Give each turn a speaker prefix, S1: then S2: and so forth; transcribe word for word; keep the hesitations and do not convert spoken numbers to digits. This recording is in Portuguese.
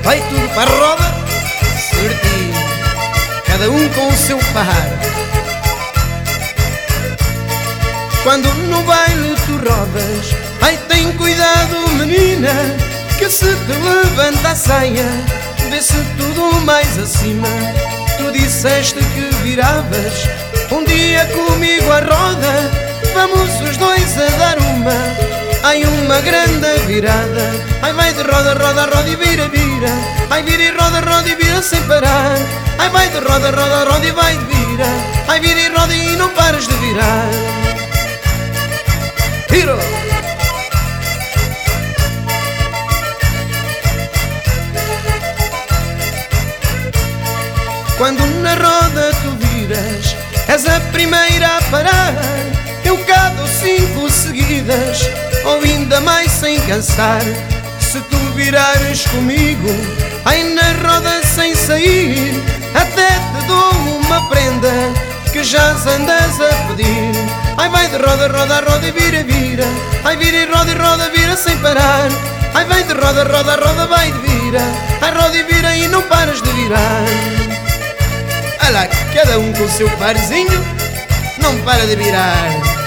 S1: vai tudo para a roda, certinho, cada um com o seu par. Quando no baile tu rodas, ai tem cuidado menina, que se te levanta a saia, vê-se tudo mais acima. Tu disseste que viravas um dia comigo à roda, vamos os dois a dar uma, ai uma grande virada. Ai vai de roda, roda, roda e vira, vira, ai vira e roda, roda e vira sem parar. Ai vai de roda, roda, roda e vai de vira, ai vira e roda e não paras de virar. Vira! Quando na roda tu viras, és a primeira a parar. Eu cá dou cinco seguidas, ou ainda mais sem cansar. Se tu virares comigo, ai na roda sem sair, até te dou uma prenda que já andas a pedir. Ai vai de roda, roda, roda e vira, vira, ai vira e roda e roda, vira sem parar. Ai vai de roda, roda, roda, vai de vira, ai roda e vira e não paras de virar. Olha lá, cada um com o seu parzinho, não para de virar.